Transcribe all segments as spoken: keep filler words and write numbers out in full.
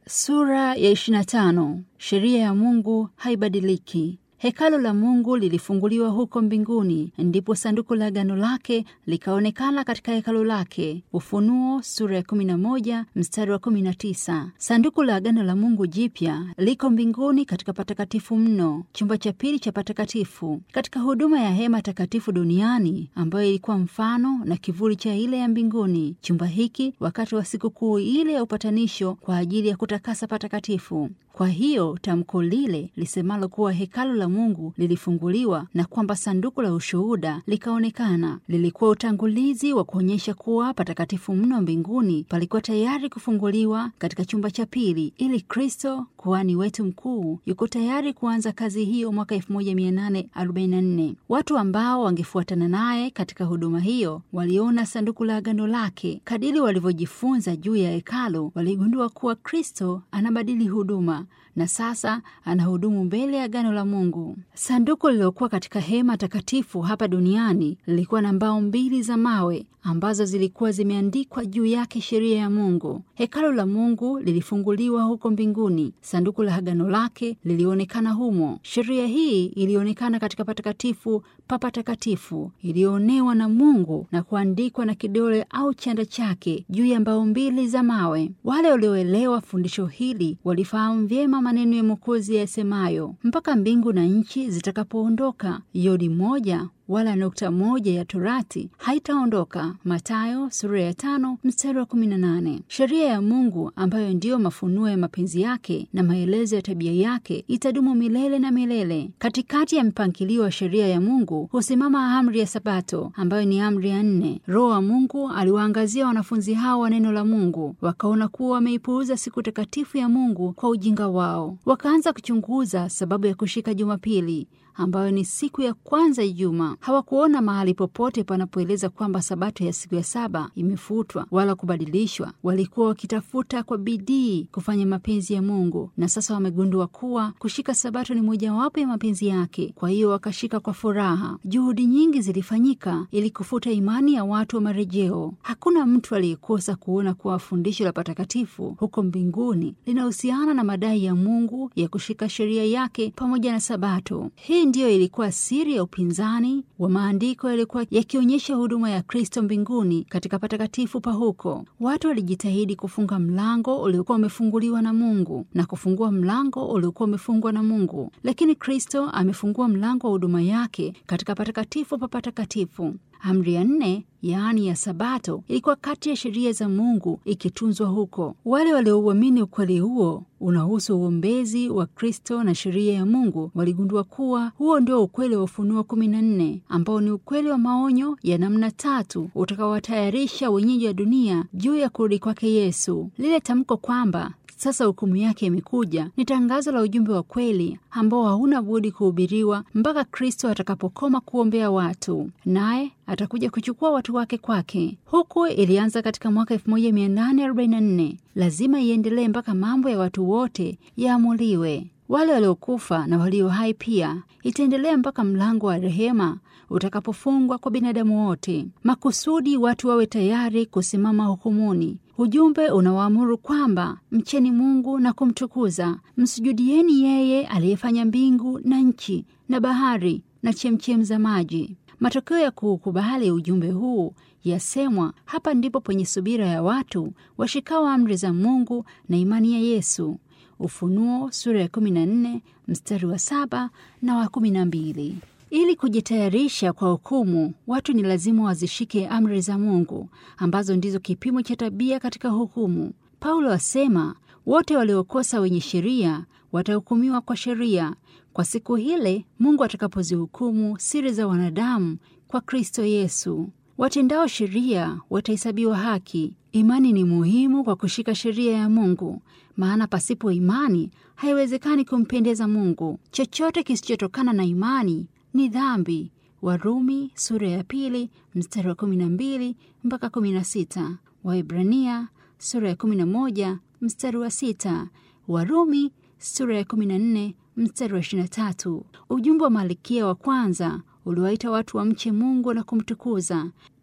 Sura ya ishirini na tano. Sheria ya Mungu haibadiliki. Hekalu la Mungu lilifunguliwa huko mbinguni, ndipo sanduku la agano lake likaonekana katika hekalu lake. Ufunuo sura ya kumi na moja mstari wa kumi na tisa. Sanduku la agano la Mungu jipya liko mbinguni katika patakatifu mno, chumba cha pili cha patakatifu, katika huduma ya hema takatifu duniani, ambayo ilikuwa mfano na kivuli cha ile ya mbinguni. Chumba hiki wakati wa sikukuu ile ya upatanisho kwa ajili ya kutakasa patakatifu. Kwa hiyo tamko lile lisemalo kuwa hekalu la Mungu lilifunguliwa na kwamba sanduku la ushuhuda likaonekana, lilikuwa utangulizi wa kuonyesha kuwa patakatifu mno mbinguni palikuwa tayari kufunguliwa katika chumba cha pili, ili Kristo kuhani wetu mkuu yuko tayari kuanza kazi hiyo mwaka elfu moja mia nane arobaini na nne. Watu ambao wangefuatana naye katika huduma hiyo waliona sanduku la agano lake. Kadiri walivyojifunza juu ya hekalu, waligundua kuwa Kristo anabadili huduma na sasa anahudumu mbele ya agano la Mungu. Sanduku lililokuwa katika hema takatifu hapa duniani lilikuwa na mbao mbili za mawe ambazo zilikuwa zimeandikwa juu yake sheria ya Mungu. Hekalu la Mungu lilifunguliwa huko mbinguni. Sanduku la agano lake lilionekana humo. Sheria hii ilionekana katika patakatifu pa patakatifu, ilionewa na Mungu na kuandikwa na kidole au chanda chake juu ya mbao mbili za mawe. Wale walioelewa fundisho hili walifahamu vyema maneno ya Mwokozi yasemayo, mpaka mbingu na nchi zitakapoondoka, yodi moja wala nukta moja ya torati haitaondoka. Mathayo sura ya tano mstari wa kumi na nane. Sheria ya Mungu ambayo ndiyo mafunuo ya mapenzi yake na maelezo ya tabia yake itadumu milele na milele. Katikati ya mpangilio wa sheria ya Mungu husimama amri ya Sabato ambayo ni amri ya nne. Roho wa Mungu aliwaangazia wanafunzi hao wa neno la Mungu, wakaona kuwa wameipuuza siku takatifu ya Mungu kwa ujinga wao. Wakaanza kuchunguza sababu ya kushika Jumapili ambayo ni siku ya kwanza juma. Hawakuona mahali popote panapoeleza kwamba sabato ya siku ya saba imefutwa wala kubadilishwa. Walikuwa wakitafuta kwa bidii kufanya mapenzi ya Mungu, na sasa wamegundua kuwa kushika sabato ni mojawapo ya mapenzi yake. Kwa hiyo wakashika kwa furaha. Juhudi nyingi zilifanyika ili kufuta imani ya watu wa marejeo. Hakuna mtu aliyekosa kuona kuwa fundisho la patakatifu huko mbinguni linahusiana na madai ya Mungu ya kushika sheria yake pamoja na sabato. Hii ndiyo ilikuwa siri ya upinzani wa maandiko yalikuwa yakionyesha huduma ya Kristo mbinguni katika patakatifu pa huko. Watu walijitahidi kufunga mlango uliokuwa umefunguliwa na Mungu na kufungua mlango uliokuwa umefungwa na Mungu, lakini Kristo amefungua mlango wa huduma yake katika patakatifu pa patakatifu. Amri ya nne, yaani ya Sabato, ilikuwa kati ya sheria za Mungu ikitunzwa huko. Wale waliouamini ukweli huo unahusu uombezi wa Kristo na sheria ya Mungu waligundua kuwa huo ndio ukweli wa Ufunuo kumi na nne, ambao ni ukweli wa maonyo ya namna tatu utakaowatayarisha wenyeji wa dunia juu ya kurudi kwake Yesu. Lile tamko kwamba sasa hukumu yake imekuja ni tangazo la ujumbe wa kweli ambao hauna budi kuhubiriwa mpaka Kristo atakapokoma kuombea watu, naye atakuja kuchukua watu wake kwake. Huku ilianza katika mwaka elfu moja mia nane arobaini na nne. Lazima iendelee mpaka mambo ya watu wote yaamuliwe, wale waliokufa na walio hai pia. Itaendelea mpaka mlango wa rehema utakapofungwa kwa binadamu wote, makusudi watu wawe tayari kusimama hukumuni. Ujumbe unawaamuru kwamba mcheni Mungu na kumtukuza, msujudieni yeye aliyefanya mbingu na nchi na bahari na chemchem za maji. Matokeo ya kukubali ujumbe huu yasemwa hapa ndipo penye subira ya watu washikao amri za Mungu na imani ya Yesu. Ufunuo sura ya kumi na nne mstari wa saba na wa kumi na mbili. Ili kujitayarisha kwa hukumu, watu ni lazima wazishike amri za Mungu ambazo ndizo kipimo cha tabia katika hukumu. Paulo asema, wote waliokosa wenye sheria watahukumiwa kwa sheria, kwa siku hile Mungu atakapozihukumu siri za wanadamu kwa Kristo Yesu. Watendao sheria watahesabiwa haki. Imani ni muhimu kwa kushika sheria ya Mungu, maana pasipo imani haiwezekani kumpendeza Mungu. Chochote kisichotokana na imani ni dhambi. Warumi sura ya pili mstari wa kumi na mbili mpaka kumi na sita. Waebrania sura ya kumi na moja mstari wa sita. Warumi sura ya kumi na nne mstari wa ishirini na tatu. Ujumbe wa Malkia wa kwanza uliwaita watu wamche Mungu na kumtukuza,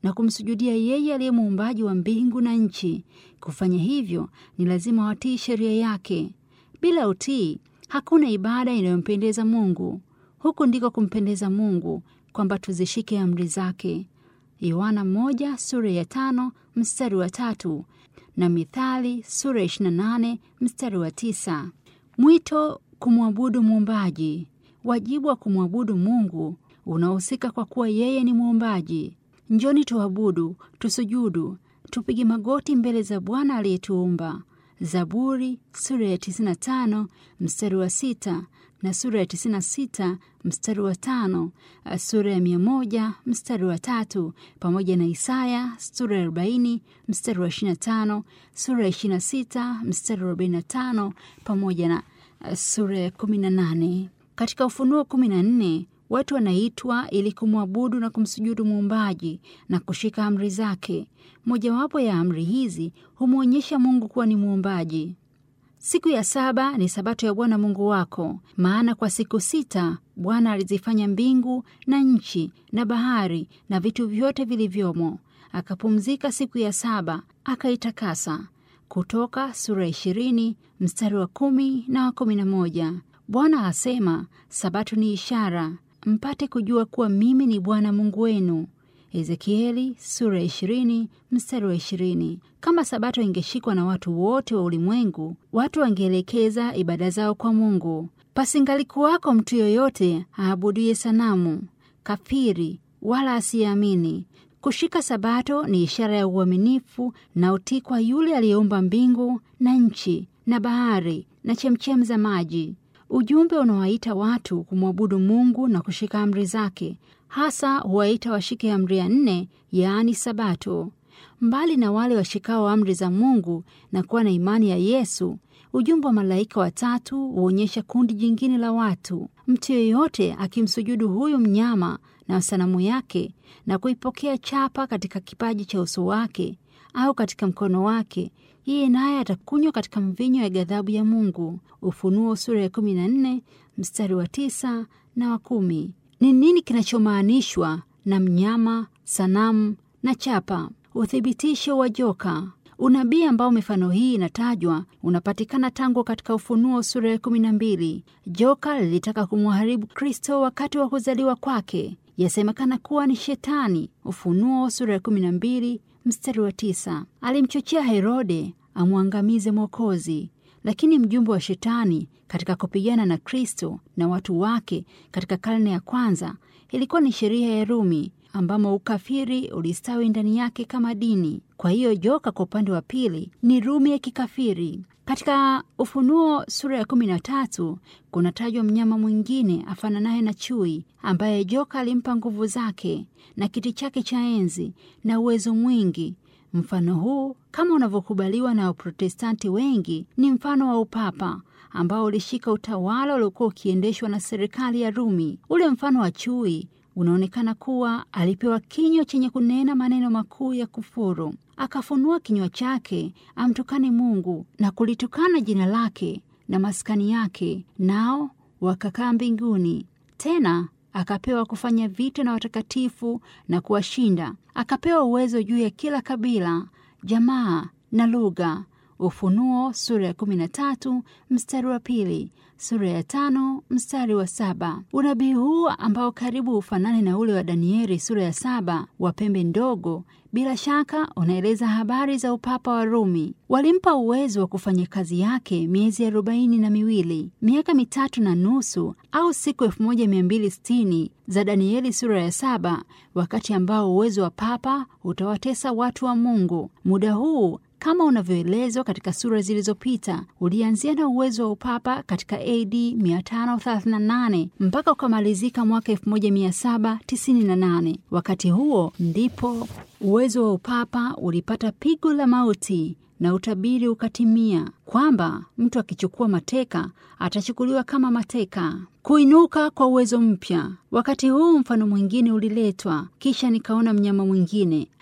na kumsujudia yeye aliye muumbaji wa mbingu na nchi. Kufanya hivyo ni lazima watii sheria yake. Bila utii hakuna ibada inayompendeza Mungu. Huku ndiko kumpendeza Mungu, kwamba tuzishike amri zake. Yohana moja sura ya tano mstari wa tatu na Mithali sura ya ishirini na nane mstari wa tisa. Mwito kumwabudu muumbaji. Wajibu wa kumwabudu Mungu unahusika kwa kuwa yeye ni muumbaji. Njoni tuabudu, tusujudu, tupige magoti mbele za Bwana aliyetuumba. Zaburi sura ya tisini na tano mstari wa sita na sura ya tisini na sita mstari wa tano, sura ya mia moja mstari wa tatu, pamoja na Isaya sura ya arobaini mstari wa ishirini na tano, sura ya ishirini na sita mstari wa arobaini na tano, pamoja na sura ya kumi na nane. Katika Ufunuo kumi na nne watu wanaitwa ili kumwabudu na kumsujudu muumbaji na kushika amri zake. Mojawapo ya amri hizi humwonyesha Mungu kuwa ni muumbaji. Siku ya saba ni sabato ya Bwana Mungu wako, maana kwa siku sita Bwana alizifanya mbingu na nchi na bahari na vitu vyote vilivyomo. Akapumzika siku ya saba, akaitakasa. Kutoka sura ya ishirini mstari wa kumi na wa kumi na moja. Bwana asema, sabato ni ishara, mpate kujua kuwa mimi ni Bwana Mungu wenu. Ezekieli sura ya ishirini mstari wa ishirini. Kama sabato ingeshikwa na watu wote wa ulimwengu, watu wangeelekeza ibada zao kwa Mungu. Pasingalikuwako mtu yoyote aabuduye sanamu, kafiri wala asiamini. Kushika sabato ni ishara ya uaminifu na utii kwa yule aliyeumba mbingu na nchi na bahari na chemchem za maji. Ujumbe unawaita watu kumwabudu Mungu na kushika amri zake. Hasa huwaita washike amri ya nne, yaani sabato. Mbali na wale washikao amri za Mungu na kuwa na imani ya Yesu, ujumbe wa malaika watatu huonyesha kundi jingine la watu. Mtu yeyote akimsujudu huyu mnyama na sanamu yake na kuipokea chapa katika kipaji cha uso wake au katika mkono wake, yeye naye atakunywa katika mvinyo ya ghadhabu ya Mungu. Ufunuo sura ya kumi na nne mstari wa tisa na wa kumi. Ni nini kinachomaanishwa na mnyama, sanamu na chapa? Uthibitisho wa joka. Unabii ambao mifano hii inatajwa unapatikana tangu katika Ufunuo sura ya kumi na mbili. Joka lilitaka kumharibu Kristo wakati wa kuzaliwa kwake. Yasemekana kuwa ni Shetani. Ufunuo sura ya kumi na mbili mstari wa tisa. Alimchochea Herode amwangamize Mwokozi. Lakini mjumbe wa Shetani katika kupigana na Kristo na watu wake katika karne ya kwanza ilikuwa ni sheria ya Rumi, ambamo ukafiri ulistawi ndani yake kama dini. Kwa hiyo joka kwa upande wa pili ni Rumi ya kikafiri. Katika Ufunuo sura ya kumi na tatu kunatajwa mnyama mwingine afananaye na chui, ambaye joka alimpa nguvu zake na kiti chake cha enzi na uwezo mwingi. Mfano huu, kama unavyokubaliwa na Waprotestanti wengi, ni mfano wa upapa ambao ulishika utawala uliokuwa ukiendeshwa na serikali ya Rumi. Ule mfano wa chui unaonekana kuwa alipewa kinywa chenye kunena maneno makuu ya kufuru. Akafunua kinywa chake amtukane Mungu na kulitukana jina lake na maskani yake, nao wakakaa mbinguni. Tena akapewa kufanya vita na watakatifu na kuwashinda. Akapewa uwezo juu ya kila kabila, jamaa na lugha. Ufunuo sura ya kumi na tatu mstari wa pili, sura ya tano mstari wa saba. Unabii huu ambao karibu ufanane na ule wa Danieli sura ya saba wa pembe ndogo, bila shaka unaeleza habari za upapa wa Rumi. Walimpa uwezo wa kufanya kazi yake miezi arobaini na miwili, miaka mitatu na nusu au siku elfu moja mia mbili sitini za Danieli sura ya saba, wakati ambao uwezo wa papa utawatesa watu wa Mungu. Muda huu kama unavyoelezwa katika sura zilizopita ulianzia na uwezo wa upapa katika A D mia tano thelathini na nane mpaka ukamalizika mwaka elfu moja mia saba tisini na nane. Wakati huo ndipo uwezo wa upapa ulipata pigo la mauti na utabiri ukatimia kwamba mtu akichukua mateka atachukuliwa kama mateka. Kuinuka kwa uwezo mpya. Wakati huu mfano mwingine uliletwa, kisha nikaona mnyama mwingine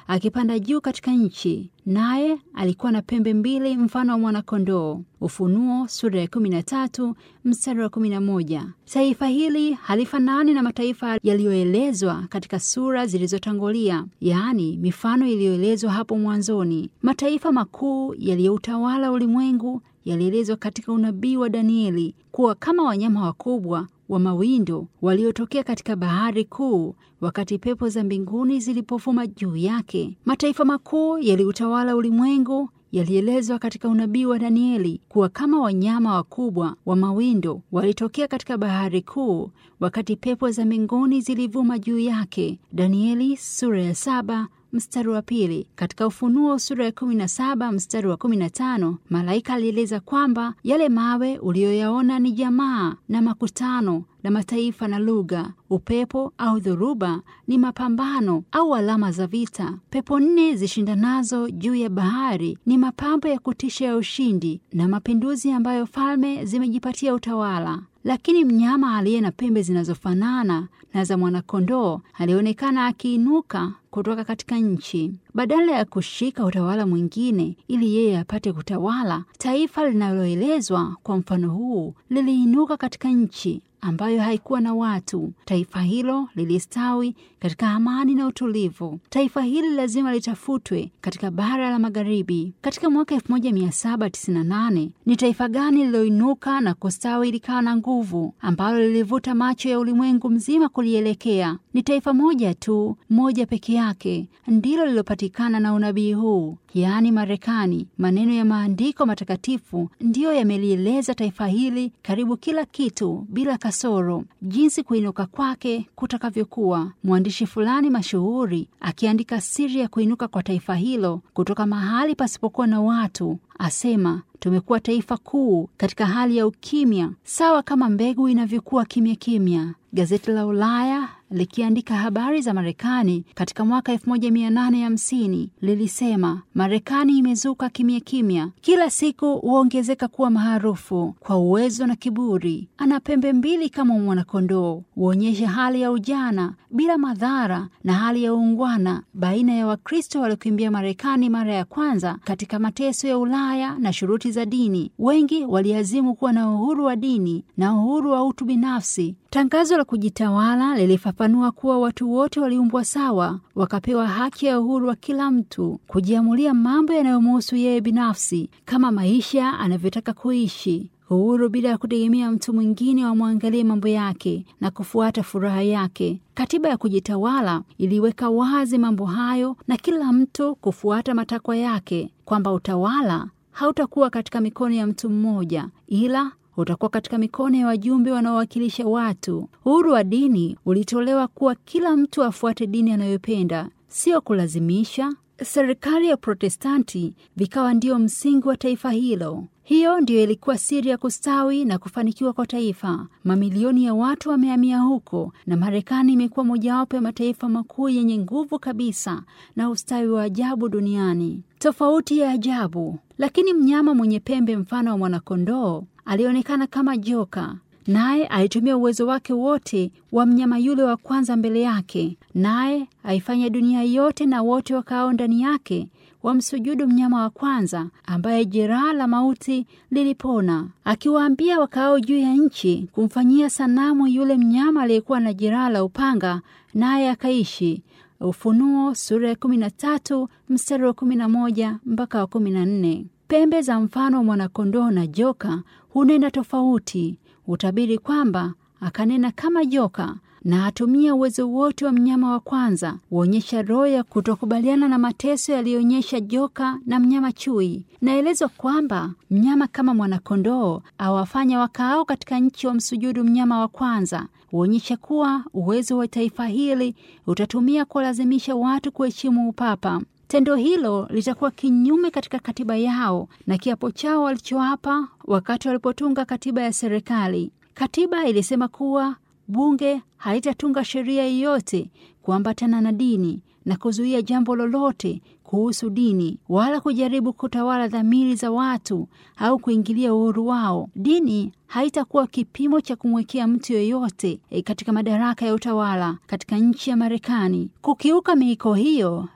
akipanda juu katika nchi, naye alikuwa na pembe mbili mfano wa mwanakondoo. Ufunuo sura ya kumi na tatu mstari wa kumi na moja. Taifa hili halifanani na mataifa yaliyoelezwa katika sura zilizotangulia, yaani mifano iliyoelezwa hapo mwanzoni. Mataifa makuu yaliyoutawala ulimwengu yalielezwa katika unabii wa Danieli kuwa kama wanyama wakubwa wa mawindo waliotokea katika bahari kuu wakati pepo za mbinguni zilipofuma juu yake. Mataifa makuu yaliutawala ulimwengu yalielezwa katika unabii wa Danieli kuwa kama wanyama wakubwa wa mawindo walitokea katika bahari kuu wakati pepo za mbinguni zilivuma juu yake. Danieli sura ya saba mstari wa pili. Katika Ufunuo sura ya kumi na saba mstari wa kumi na tano, malaika alieleza kwamba yale mawe uliyoyaona ni jamaa na makutano na mataifa na lugha. Upepo au dhoruba ni mapambano au alama za vita. Pepo nne zishindanazo juu ya bahari ni mapambo ya kutisha ya ushindi na mapinduzi ambayo falme zimejipatia utawala. Lakini mnyama aliye na pembe zinazofanana na za mwanakondoo alionekana akiinuka kutoka katika nchi. Badala ya kushika utawala mwingine ili yeye apate kutawala, taifa linaloelezwa kwa mfano huu liliinuka katika nchi ambayo haikuwa na watu. Taifa hilo lilistawi katika amani na utulivu. Taifa hili lazima litafutwe katika bara la magharibi. Katika mwaka elfu moja mia saba tisini na nane, ni taifa gani liloinuka na kustawi likawa na nguvu ambalo lilivuta macho ya ulimwengu mzima kulielekea? Ni taifa moja tu, moja peke yake, ndilo lilopatikana na unabii huu, yaani Marekani. Maneno ya maandiko matakatifu ndiyo yamelieleza taifa hili karibu kila kitu bila kasoro, jinsi kuinuka kwake kutakavyokuwa. Mwandishi fulani mashuhuri akiandika siri ya kuinuka kwa taifa hilo kutoka mahali pasipokuwa na watu asema, tumekuwa taifa kuu katika hali ya ukimya, sawa kama mbegu inavyokuwa kimya kimya. Gazeti la Ulaya likiandika habari za Marekani katika mwaka elfu moja mia nane hamsini lilisema, Marekani imezuka kimya kimya, kila siku huongezeka kuwa maarufu kwa uwezo na kiburi. Ana pembe mbili kama mwanakondoo, huonyesha hali ya ujana bila madhara na hali ya uungwana baina ya Wakristo waliokimbia Marekani mara ya kwanza katika mateso ya Ulaya na shuruti za dini. Wengi waliazimu kuwa na uhuru wa dini na uhuru wa utu binafsi. Tangazo la kujitawala lilifafanua kuwa watu wote waliumbwa sawa, wakapewa haki ya uhuru wa kila mtu kujiamulia mambo yanayomhusu yeye binafsi, kama maisha anavyotaka kuishi, uhuru bila ya kutegemea mtu mwingine wamwangalie mambo yake na kufuata furaha yake. Katiba ya kujitawala iliweka wazi mambo hayo na kila mtu kufuata matakwa yake, kwamba utawala hautakuwa katika mikono ya mtu mmoja, ila utakuwa katika mikono ya wajumbe wanaowakilisha watu. Uhuru wa dini ulitolewa kuwa kila mtu afuate dini anayopenda, sio kulazimisha. Serikali ya Protestanti vikawa ndio msingi wa taifa hilo. Hiyo ndiyo ilikuwa siri ya kustawi na kufanikiwa kwa taifa. Mamilioni ya watu wamehamia huko na Marekani imekuwa mojawapo ya mataifa makuu yenye nguvu kabisa na ustawi wa ajabu duniani. Tofauti ya ajabu. Lakini mnyama mwenye pembe mfano wa mwanakondoo alionekana kama joka, naye alitumia uwezo wake wote wa mnyama yule wa kwanza mbele yake, naye aifanya dunia yote na wote wakao ndani yake wamsujudu mnyama wa kwanza ambaye jeraha la mauti lilipona, akiwaambia wakao juu ya nchi kumfanyia sanamu yule mnyama aliyekuwa na jeraha la upanga, naye akaishi. Ufunuo sura ya kumi na tatu mstari wa kumi na moja mpaka wa kumi na nne. Pembe za mfano wa mwanakondoo na joka hunena tofauti. Utabiri kwamba akanena kama joka na atumia uwezo wote wa mnyama wa kwanza, huonyesha roho ya kutokubaliana na mateso yaliyoonyesha joka na mnyama chui. Naelezwa kwamba mnyama kama mwanakondoo awafanya wakaao katika nchi wa msujudu mnyama wa kwanza, huonyesha kuwa uwezo wa taifa hili utatumia kuwalazimisha watu kuheshimu upapa. Tendo hilo litakuwa kinyume katika katiba yao na kiapo chao walichoapa wakati walipotunga katiba ya serikali. Katiba ilisema kuwa bunge halitatunga sheria yoyote kuambatana na dini na kuzuia jambo lolote kuhusu dini, wala kujaribu kutawala dhamiri za watu au kuingilia uhuru wao. Dini haitakuwa kipimo cha kumwekea mtu yoyote e katika madaraka ya utawala katika nchi ya Marekani. Kukiuka miiko hiyo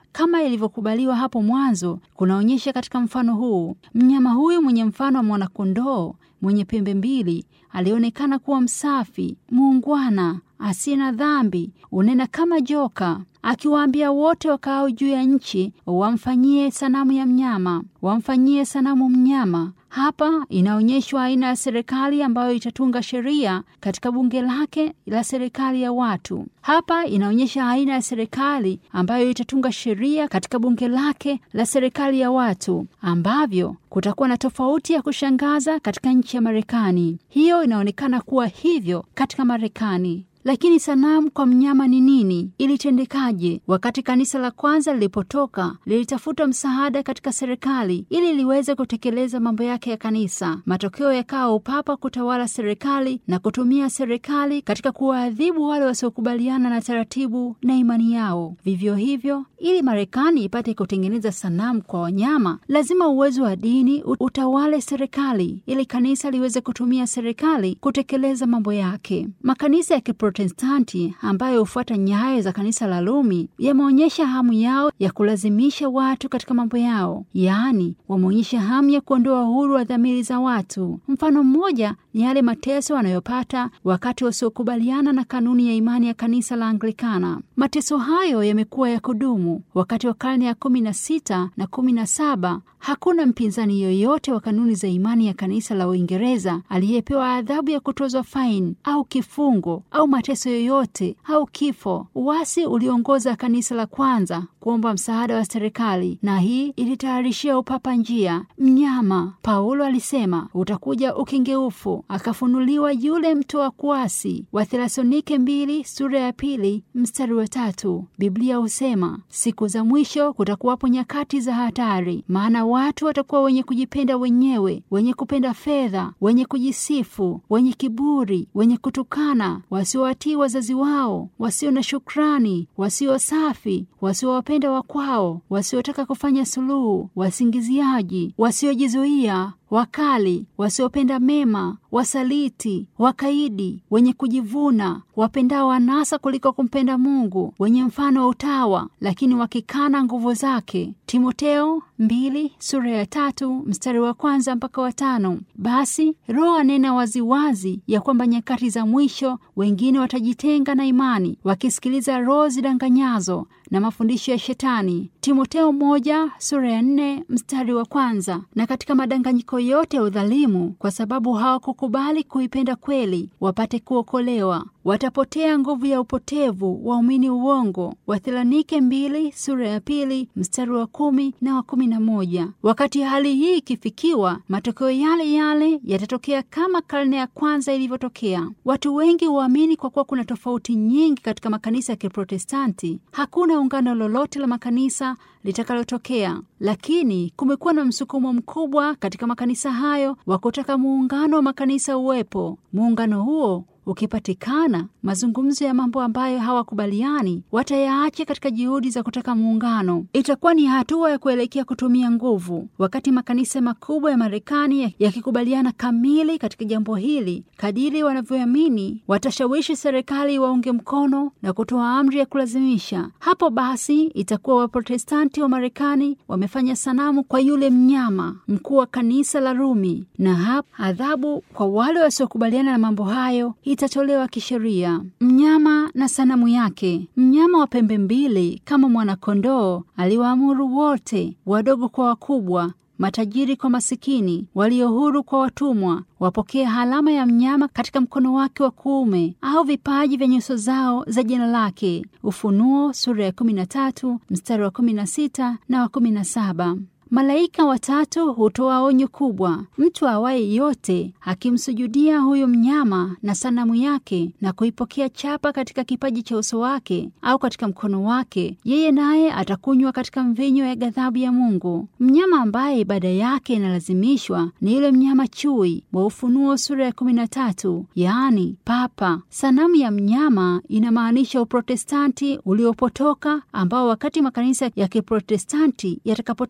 kama ilivyokubaliwa hapo mwanzo kunaonyesha katika mfano huu. Mnyama huyu mwenye mfano wa mwanakondoo mwenye pembe mbili alionekana kuwa msafi, muungwana, asiye na dhambi, unena kama joka, akiwaambia wote wakaao juu ya nchi wamfanyie sanamu ya mnyama, wamfanyie sanamu mnyama. Hapa inaonyeshwa aina ya serikali ambayo itatunga sheria katika bunge lake la serikali ya watu. Hapa inaonyesha aina ya serikali ambayo itatunga sheria katika bunge lake la serikali ya watu, ambavyo kutakuwa na tofauti ya kushangaza katika nchi ya Marekani. Hiyo inaonekana kuwa hivyo katika Marekani. Lakini sanamu kwa mnyama ni nini? Ilitendekaje? Wakati kanisa la kwanza lilipotoka, lilitafuta msaada katika serikali ili liweze kutekeleza mambo yake ya kanisa. Matokeo yakawa upapa kutawala serikali na kutumia serikali katika kuwaadhibu wale wasiokubaliana na taratibu na imani yao. Vivyo hivyo, ili Marekani ipate kutengeneza sanamu kwa wanyama, lazima uwezo wa dini utawale serikali ili kanisa liweze kutumia serikali kutekeleza mambo yake. Makanisa ya Protestanti ambayo hufuata nyayo za kanisa la Rumi yameonyesha hamu yao ya kulazimisha watu katika mambo yao, yaani wameonyesha hamu ya kuondoa uhuru wa dhamiri za watu. Mfano mmoja ni yale mateso wanayopata wakati wasiokubaliana na kanuni ya imani ya kanisa la Anglikana. Mateso hayo yamekuwa ya kudumu. Wakati wa karne ya kumi na sita na kumi na saba hakuna mpinzani yoyote wa kanuni za imani ya kanisa la Uingereza aliyepewa adhabu ya kutozwa faini au kifungo au mateso yoyote au kifo. Uasi uliongoza kanisa la kwanza kuomba msaada wa serikali, na hii ilitayarishia upapa njia. Mnyama, Paulo alisema, utakuja ukingeufu, akafunuliwa yule mtoa kuasi. Wathesalonike mbili sura ya pili mstari wa tatu. Biblia husema siku za mwisho kutakuwapo nyakati za hatari, maana watu watakuwa wenye kujipenda wenyewe, wenye kupenda fedha, wenye kujisifu, wenye kiburi, wenye kutukana, wasiowatii wazazi wao, wasio na shukrani, wasio safi, wasiowapenda wakwao, wasiotaka kufanya suluhu, wasingiziaji, wasiojizuia, wakali, wasiopenda mema, wasaliti, wakaidi, wenye kujivuna, wapendao anasa kuliko kumpenda Mungu, wenye mfano wa utawa, lakini wakikana nguvu zake. Timotheo mbili sura ya tatu mstari wa kwanza mpaka wa tano. Basi Roho anena waziwazi ya kwamba nyakati za mwisho wengine watajitenga na imani, wakisikiliza roho zidanganyazo na mafundisho ya Shetani. Timotheo moja sura ya nne mstari wa kwanza. Na katika madanganyiko yote ya udhalimu, kwa sababu hawakukubali kuipenda kweli wapate kuokolewa, watapotea nguvu ya upotevu, waumini uongo. Wathesalonike mbili sura ya pili mstari wa kumi na wa kumi na moja. Wakati hali hii ikifikiwa, matokeo yale yale yatatokea kama karne ya kwanza ilivyotokea. Watu wengi huamini kwa kuwa kuna tofauti nyingi katika makanisa ya Kiprotestanti, hakuna ungano lolote la makanisa litakalotokea. Lakini kumekuwa na msukumo mkubwa katika makanisa hayo wa kutaka muungano wa makanisa uwepo. Muungano huo ukipatikana, mazungumzo ya mambo ambayo hawakubaliani watayaache katika juhudi za kutaka muungano. Itakuwa ni hatua ya kuelekea kutumia nguvu. Wakati makanisa makubwa ya Marekani yakikubaliana kamili katika jambo hili, kadiri wanavyoamini, watashawishi serikali waunge mkono na kutoa amri ya kulazimisha. Hapo basi itakuwa Waprotestanti wa Marekani wamefanya sanamu kwa yule mnyama mkuu wa kanisa la Rumi, na hapo adhabu kwa wale wasiokubaliana na mambo hayo itatolewa kisheria. Mnyama na sanamu yake. Mnyama wa pembe mbili kama mwanakondoo aliwaamuru wote, wadogo kwa wakubwa, matajiri kwa masikini, walio huru kwa watumwa, wapokee alama ya mnyama katika mkono wake wa kuume au vipaji vya nyuso zao za jina lake. Ufunuo sura ya kumi na tatu mstari wa kumi na sita na wa kumi na saba. Malaika watatu hutoa onyo kubwa. Mtu awaye yote akimsujudia huyo mnyama na sanamu yake na kuipokea chapa katika kipaji cha uso wake au katika mkono wake, yeye naye atakunywa katika mvinyo ya ghadhabu ya Mungu. Mnyama ambaye ibada yake inalazimishwa ni yule mnyama chui wa Ufunuo sura ya kumi na tatu, yaani papa. Sanamu ya mnyama inamaanisha Uprotestanti uliopotoka, ambao wakati makanisa ya Kiprotestanti yatakapotafuta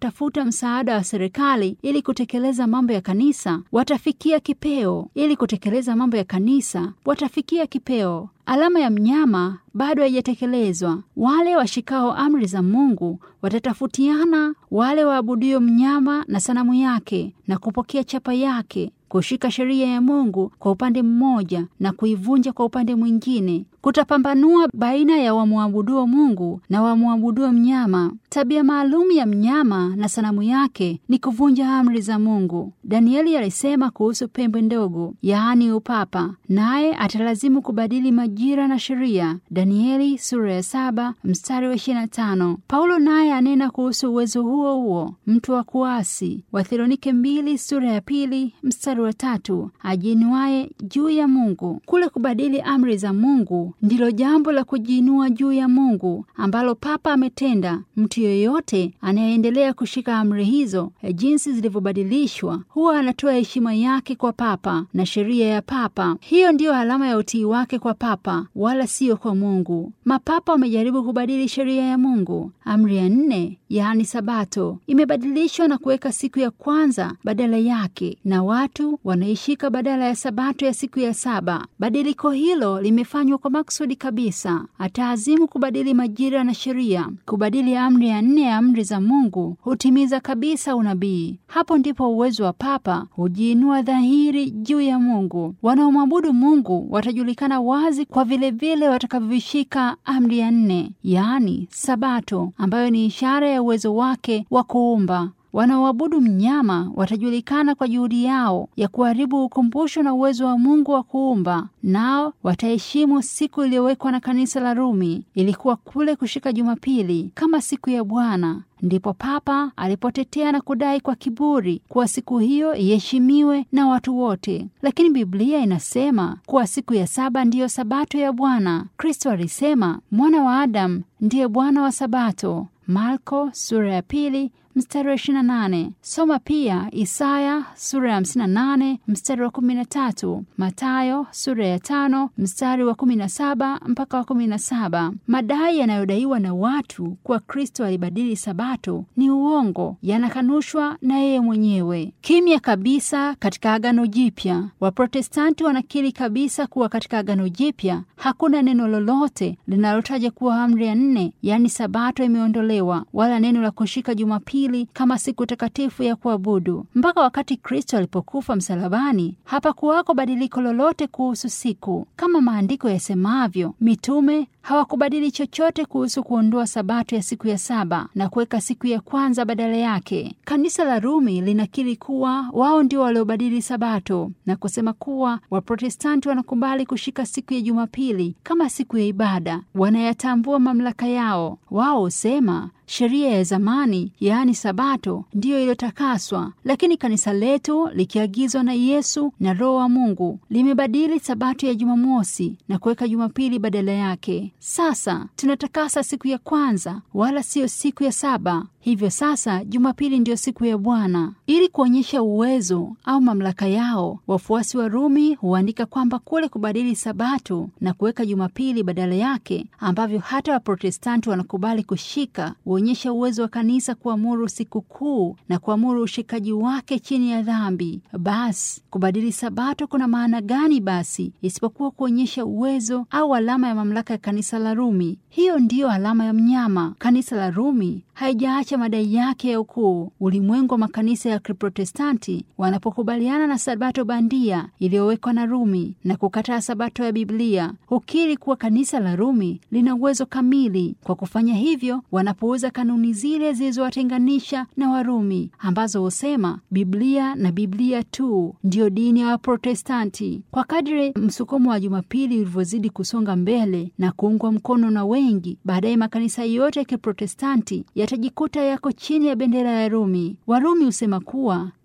msaada wa serikali ili kutekeleza mambo ya kanisa, watafikia kipeo. Ili kutekeleza mambo ya kanisa, watafikia kipeo. Alama ya mnyama bado haijatekelezwa. Wale washikao amri za Mungu watatafutiana, wale waabudio mnyama na sanamu yake na kupokea chapa yake, kushika sheria ya Mungu kwa upande mmoja na kuivunja kwa upande mwingine. Kutapambanua baina ya wamwabuduo Mungu na wamwabuduo mnyama. Tabia maalum ya mnyama na sanamu yake ni kuvunja amri za Mungu. Danieli alisema kuhusu pembe ndogo, yaani upapa, naye atalazimu kubadili majira na sheria. Danieli sura ya saba mstari wa ishirini na tano. Paulo naye anena kuhusu uwezo huo huo, mtu wa kuasi. Wathesalonike mbili sura ya pili mstari wa tatu, ajiinuaye juu ya Mungu. Kule kubadili amri za Mungu ndilo jambo la kujiinua juu ya Mungu ambalo papa ametenda. Mtu yeyote anayeendelea kushika amri hizo jinsi zilivyobadilishwa huwa anatoa heshima yake kwa papa na sheria ya papa. Hiyo ndiyo alama ya utii wake kwa papa, wala sio kwa Mungu. Mapapa wamejaribu kubadili sheria ya Mungu. Amri ya nne, yaani Sabato, imebadilishwa na kuweka siku ya kwanza badala yake, na watu wanaishika badala ya Sabato ya siku ya saba. Badiliko hilo limefanywa kwa maksudi kabisa. Ataazimu kubadili majira na sheria. Kubadili amri ya nne ya amri za Mungu hutimiza kabisa unabii. Hapo ndipo uwezo wa papa hujiinua dhahiri juu ya Mungu. Wanaomwabudu Mungu watajulikana wazi kwa vile vile watakavyovishika amri ya nne, yaani Sabato, ambayo ni ishara ya uwezo wake wa kuumba. Wanaoabudu mnyama watajulikana kwa juhudi yao ya kuharibu ukumbusho na uwezo wa Mungu wa kuumba. Nao wataheshimu siku iliyowekwa na kanisa la Rumi, ilikuwa kule kushika Jumapili kama siku ya Bwana. Ndipo papa alipotetea na kudai kwa kiburi kuwa siku hiyo iheshimiwe na watu wote. Lakini Biblia inasema kuwa siku ya saba ndiyo Sabato ya Bwana. Kristo alisema mwana wa Adamu ndiye Bwana wa Sabato. Marko sura ya pili mstari wa ishirini na nane. Soma pia Isaya sura ya hamsini na nane mstari wa kumi na tatu, Mathayo sura ya tano mstari wa kumi na saba mpaka wa kumi na saba. Madai yanayodaiwa na watu kuwa Kristo alibadili Sabato ni uongo, yanakanushwa na yeye mwenyewe. Kimya kabisa katika Agano Jipya. Waprotestanti wanakiri kabisa kuwa katika Agano Jipya hakuna neno lolote linalotaja kuwa amri ya nne, yaani Sabato, imeondolewa, wala neno la kushika Jumapili kama siku takatifu ya kuabudu. Mpaka wakati Kristo alipokufa msalabani, hapakuwako badiliko lolote kuhusu siku. Kama maandiko yasemavyo, mitume hawakubadili chochote kuhusu kuondoa Sabato ya siku ya saba na kuweka siku ya kwanza badala yake. Kanisa la Rumi linakiri kuwa wao ndio waliobadili Sabato na kusema kuwa Waprotestanti wanakubali kushika siku ya Jumapili kama siku ya ibada. Wanayatambua mamlaka yao. Wao husema sheria ya zamani, yaani Sabato, ndiyo iliyotakaswa, lakini kanisa letu likiagizwa na Yesu na Roho wa Mungu limebadili Sabato ya Jumamosi na kuweka Jumapili badala yake. Sasa tunatakasa siku ya kwanza, wala siyo siku ya saba. Hivyo sasa Jumapili ndiyo siku ya Bwana. Ili kuonyesha uwezo au mamlaka yao, wafuasi wa Rumi huandika kwamba kule kubadili Sabato na kuweka Jumapili badala yake, ambavyo hata Waprotestanti wanakubali kushika, huonyesha uwezo wa kanisa kuamuru siku kuu na kuamuru ushikaji wake chini ya dhambi. Basi kubadili Sabato kuna maana gani basi isipokuwa kuonyesha uwezo au alama ya mamlaka ya kanisa la Rumi? Hiyo ndiyo alama ya mnyama. Kanisa la Rumi haijaacha madai yake ya ukuu. Ulimwengu wa makanisa ya Kiprotestanti wanapokubaliana na Sabato bandia iliyowekwa na Rumi na kukataa Sabato ya Biblia, hukiri kuwa kanisa la Rumi lina uwezo kamili. Kwa kufanya hivyo, wanapouza kanuni zile zilizowatenganisha na Warumi, ambazo husema Biblia na Biblia tu ndiyo dini ya Waprotestanti. Kwa kadri msukumo wa Jumapili ulivyozidi kusonga mbele na kuungwa mkono na wengi, baadaye makanisa yote ya Kiprotestanti yatajikuta yako chini ya bendera ya Rumi. Warumi husema kuwa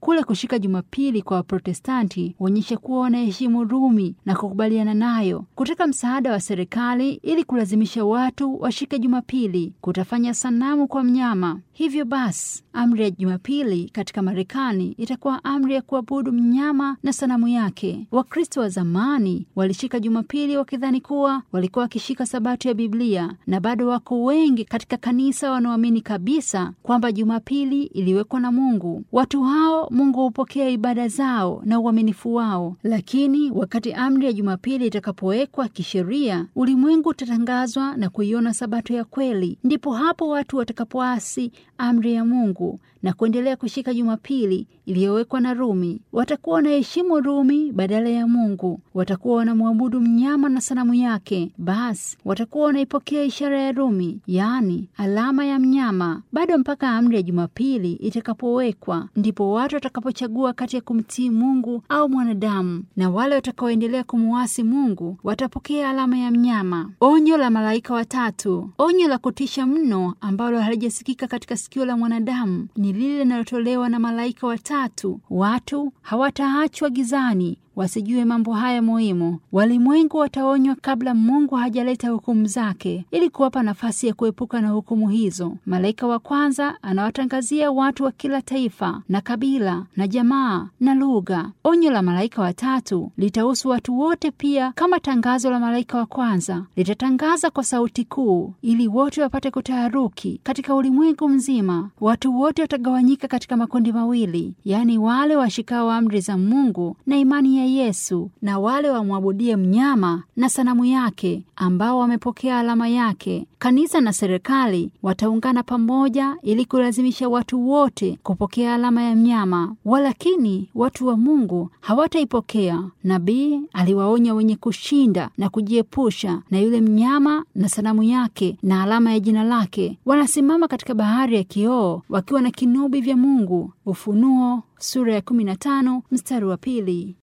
Kule kushika Jumapili kwa Waprotestanti huonyesha kuwa wanaheshimu Rumi na kukubaliana nayo. Kutaka msaada wa serikali ili kulazimisha watu washike Jumapili kutafanya sanamu kwa mnyama. Hivyo basi, amri ya Jumapili katika Marekani itakuwa amri ya kuabudu mnyama na sanamu yake. Wakristo wa zamani walishika Jumapili wakidhani kuwa walikuwa wakishika Sabato ya Biblia, na bado wako wengi katika kanisa wanaoamini kabisa kwamba Jumapili iliwekwa na Mungu. Watu hao Mungu hupokea ibada zao na uaminifu wao, lakini wakati amri ya Jumapili itakapowekwa kisheria, ulimwengu utatangazwa na kuiona Sabato ya kweli. Ndipo hapo watu watakapoasi amri ya Mungu na kuendelea kushika Jumapili iliyowekwa na Rumi. Watakuwa wanaheshimu Rumi badala ya Mungu. Watakuwa wanamwabudu mnyama na sanamu yake. Basi watakuwa wanaipokea ishara ya Rumi, yaani alama ya mnyama. Bado mpaka amri ya Jumapili itakapowekwa, ndipo watu watakapochagua kati ya kumtii Mungu au mwanadamu, na wale watakaoendelea kumuasi Mungu watapokea alama ya mnyama. Onyo la malaika watatu. Onyo la kutisha mno ambalo halijasikika katika sikio la mwanadamu ni lile linalotolewa na malaika watatu. Watu hawataachwa gizani wasijue mambo haya muhimu. Walimwengu wataonywa kabla Mungu hajaleta hukumu zake, ili kuwapa nafasi ya kuepuka na hukumu hizo. Malaika wa kwanza anawatangazia watu wa kila taifa na kabila na jamaa na lugha. Onyo la malaika watatu litahusu watu wote pia, kama tangazo la malaika wa kwanza. Litatangaza kwa sauti kuu ili wote wapate kutaharuki. Katika ulimwengu mzima watu wote watagawanyika katika makundi mawili, yaani wale washikao amri za Mungu na imani ya Yesu, na wale wamwabudie mnyama na sanamu yake ambao wamepokea alama yake. Kanisa na serikali wataungana pamoja ili kulazimisha watu wote kupokea alama ya mnyama, walakini watu wa Mungu hawataipokea. Nabii aliwaonya wenye kushinda na kujiepusha na yule mnyama na sanamu yake na alama ya jina lake. Wanasimama katika bahari ya kioo wakiwa na kinubi vya Mungu. Ufunuo sura ya kumi na tano mstari wa pili.